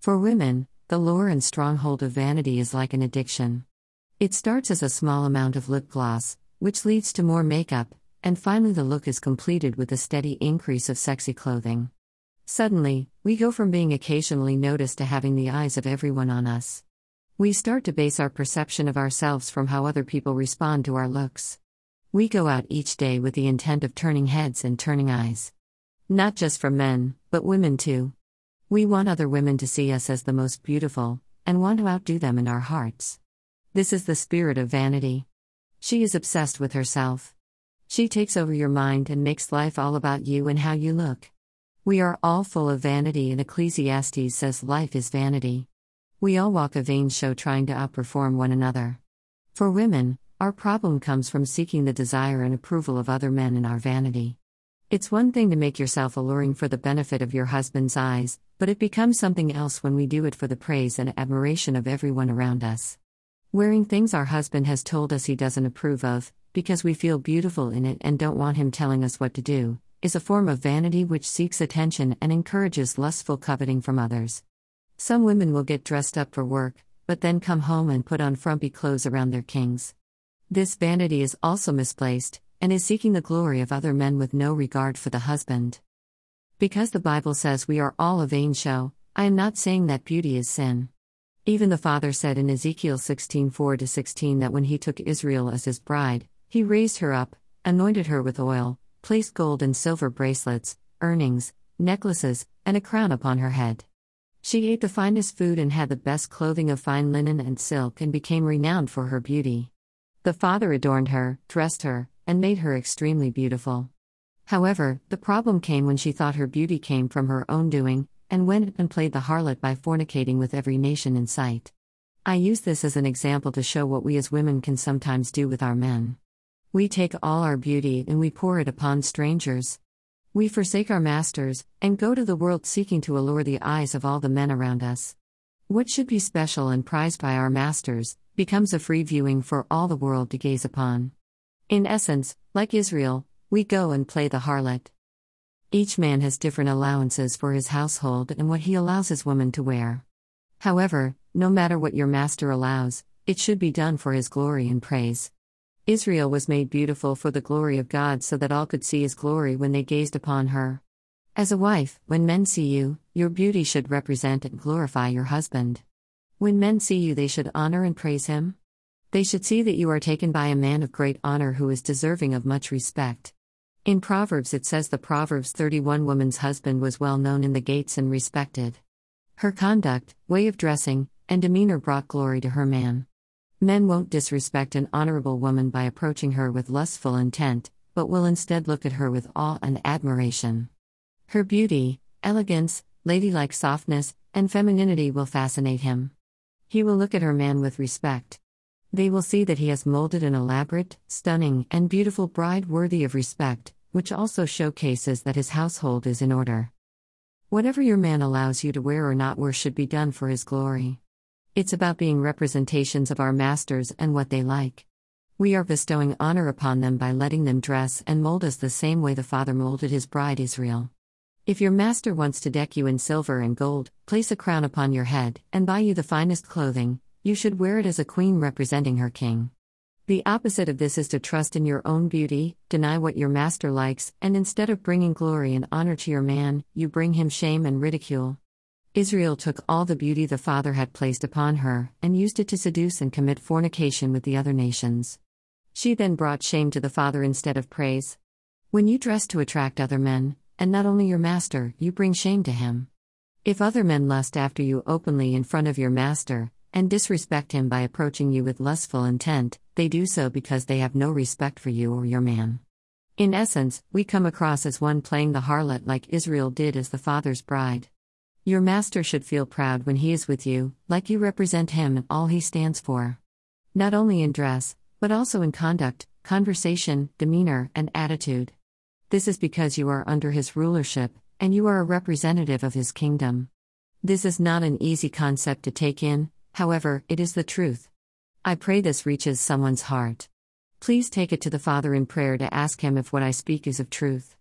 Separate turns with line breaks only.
For women, the lure and stronghold of vanity is like an addiction. It starts as a small amount of lip gloss, which leads to more makeup, and finally the look is completed with a steady increase of sexy clothing. Suddenly, we go from being occasionally noticed to having the eyes of everyone on us. We start to base our perception of ourselves from how other people respond to our looks. We go out each day with the intent of turning heads and turning eyes. Not just from men, but women too. We want other women to see us as the most beautiful, and want to outdo them in our hearts. This is the spirit of vanity. She is obsessed with herself. She takes over your mind and makes life all about you and how you look. We are all full of vanity, and Ecclesiastes says life is vanity. We all walk a vain show trying to outperform one another. For women, our problem comes from seeking the desire and approval of other men in our vanity. It's one thing to make yourself alluring for the benefit of your husband's eyes, but it becomes something else when we do it for the praise and admiration of everyone around us. Wearing things our husband has told us he doesn't approve of, because we feel beautiful in it and don't want him telling us what to do, is a form of vanity which seeks attention and encourages lustful coveting from others. Some women will get dressed up for work, but then come home and put on frumpy clothes around their kings. This vanity is also misplaced, and is seeking the glory of other men with no regard for the husband. Because the Bible says we are all a vain show, I am not saying that beauty is sin. Even the Father said in Ezekiel 16:4-16 that when he took Israel as his bride, he raised her up, anointed her with oil, placed gold and silver bracelets, earrings, necklaces, and a crown upon her head. She ate the finest food and had the best clothing of fine linen and silk and became renowned for her beauty. The Father adorned her, dressed her, and made her extremely beautiful. However, the problem came when she thought her beauty came from her own doing, and went and played the harlot by fornicating with every nation in sight. I use this as an example to show what we as women can sometimes do with our men. We take all our beauty and we pour it upon strangers. We forsake our masters, and go to the world seeking to allure the eyes of all the men around us. What should be special and prized by our masters, becomes a free viewing for all the world to gaze upon. In essence, like Israel, we go and play the harlot. Each man has different allowances for his household and what he allows his woman to wear. However, no matter what your master allows, it should be done for his glory and praise. Israel was made beautiful for the glory of God so that all could see his glory when they gazed upon her. As a wife, when men see you, your beauty should represent and glorify your husband. When men see you, they should honor and praise him. They should see that you are taken by a man of great honor who is deserving of much respect. In Proverbs it says the Proverbs 31 woman's husband was well known in the gates and respected. Her conduct, way of dressing, and demeanor brought glory to her man. Men won't disrespect an honorable woman by approaching her with lustful intent, but will instead look at her with awe and admiration. Her beauty, elegance, ladylike softness, and femininity will fascinate him. He will look at her man with respect. They will see that he has molded an elaborate, stunning, and beautiful bride worthy of respect, which also showcases that his household is in order. Whatever your man allows you to wear or not wear should be done for his glory. It's about being representations of our masters and what they like. We are bestowing honor upon them by letting them dress and mold us the same way the Father molded his bride Israel. If your master wants to deck you in silver and gold, place a crown upon your head, and buy you the finest clothing, you should wear it as a queen representing her king. The opposite of this is to trust in your own beauty, deny what your master likes, and instead of bringing glory and honor to your man, you bring him shame and ridicule. Israel took all the beauty the Father had placed upon her, and used it to seduce and commit fornication with the other nations. She then brought shame to the Father instead of praise. When you dress to attract other men, and not only your master, you bring shame to him. If other men lust after you openly in front of your master, and disrespect him by approaching you with lustful intent, they do so because they have no respect for you or your man. In essence, we come across as one playing the harlot like Israel did as the Father's bride. Your master should feel proud when he is with you, like you represent him and all he stands for. Not only in dress, but also in conduct, conversation, demeanor, and attitude. This is because you are under his rulership, and you are a representative of his kingdom. This is not an easy concept to take in, however, it is the truth. I pray this reaches someone's heart. Please take it to the Father in prayer to ask him if what I speak is of truth.